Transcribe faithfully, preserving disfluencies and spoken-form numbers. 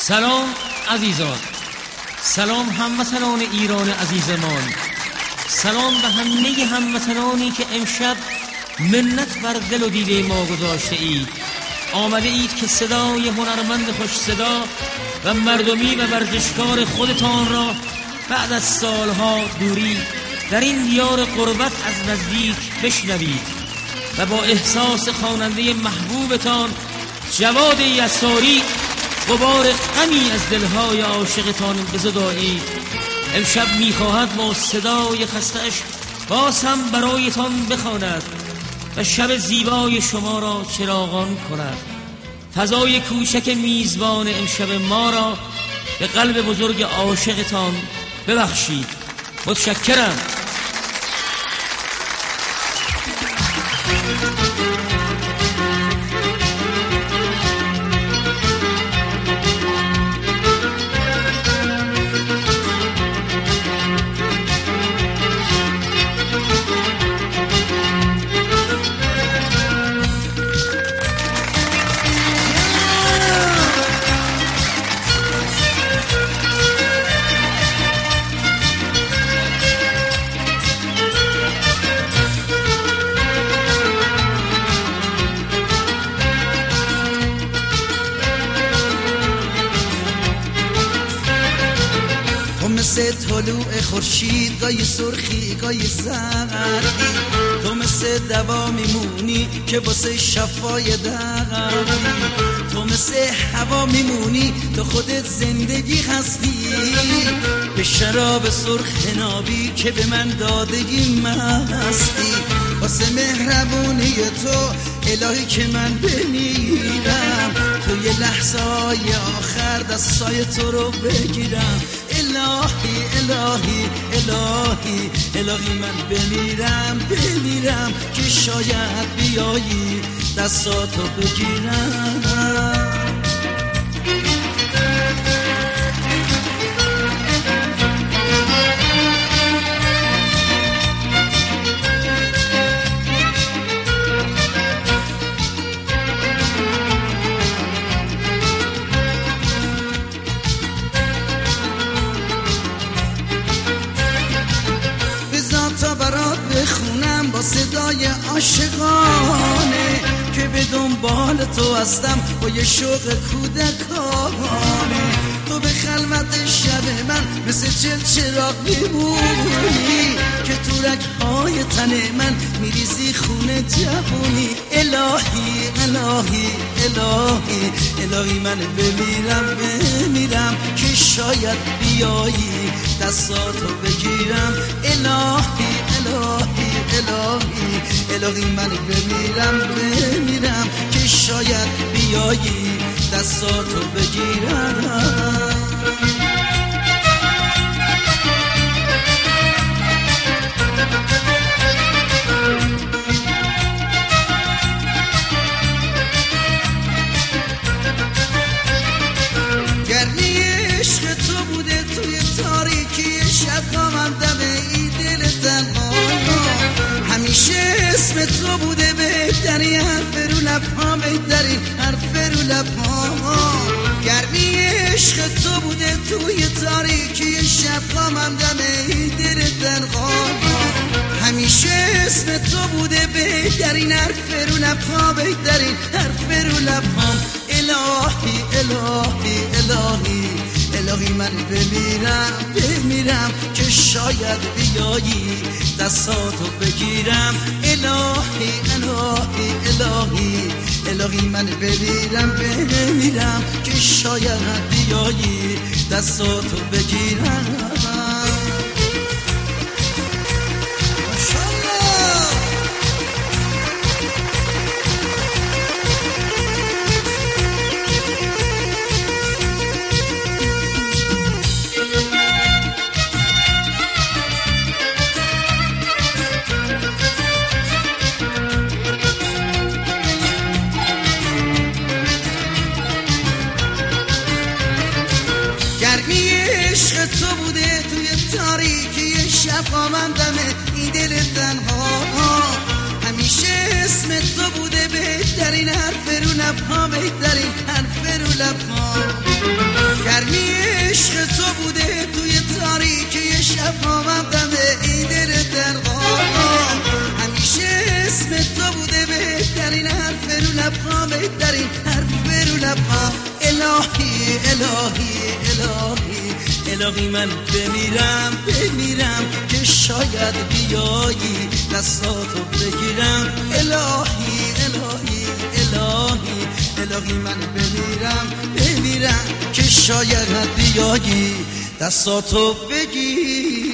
سلام عزیزان، سلام هموطنان ایران عزیزمان، سلام به همه هموطنانی که امشب منت بر دل و دیده ما گذاشته اید. آمده اید که صدای هنرمند خوش صدا و مردمی و ورزشکار خودتان را بعد از سالها دوری در این دیار غربت از نزدیک بشنوید و با احساس خواننده محبوبتان جواد یساری غبار غمی از دلهای عاشقتان بزدایید. امشب میخواهد با صدای خسته‌اش باز هم برایتان بخواند و شب زیبای شما را چراغان کند. فضای کوچک میزبان امشب ما را به قلب بزرگ عاشقتان ببخشید. متشکرم. مثل طلوع خورشید، گاهی سرخی گاهی زردی، تو مثل دوا میمونی که واسه شفای دردی، تو مثل هوا میمونی تو خودت زندگی هستی، به شراب سرخ نابی که به من دادگی مستی، واسه مهربونی تو الهی که من بمیرم، تو یه لحظه های آخر دستای تو رو بگیرم. الهی الهی الهی الهی من بمیرم بمیرم که شاید بیایی دستاتو بگیرم. تا برات بخونم با صدای عاشقانه که به دنبال تو هستم با یه شوق کودکانه، تو به خلوت شب من مثل چل چراغ میمونی که تو رگ‌های تن من میریزی خونه جوونی. الهی الهی الهی الهی من بمیرم بمیرم که شاید بیایی دستاتو بگیرم. الهی الهی الهی الهی من بمیرم بمیرم که شاید بیایی دستاتو بگیرم. گرمی عشق تو بوده توی تاریکی شب من دمه ای دل تنها، همیشه اسم تو بوده بهترین حرف رو لبها، بهترین حرف رو لبها. گرمی عشق تو بوده توی تاریکی شب من دمه ای دل تنها، همیشه اسم تو بوده بهترین حرف رو لبها، بهترین حرف رو لبها. الهی الهی الهی الهی من بمیرم بمیرم که شاید بیایی دستاتو بگیرم. الهی الهی الهی الهی من بمیرم بمیرم که شاید بیایی دستاتو بگیرم. گرمی عشق تو بوده توی تاریکی شب من دمه این دل تنها، همیشه اسم تو بوده بهترین حرف رو لبها، بهترین حرف رو لبها. گرمی عشق تو بوده توی تاریکی شب هامم دمه این دل درغام همیشه اسم تو بوده بهترین حرف رو لبخام بهترین حرف رو لبخام الهی الهی الهی الهی من بمیرم بمیرم که شاید بیایی دستاتو بگیرم الهی الهی الهی الهی من بمیرم بمیرم که شاید بیایی دستاتو بگیرم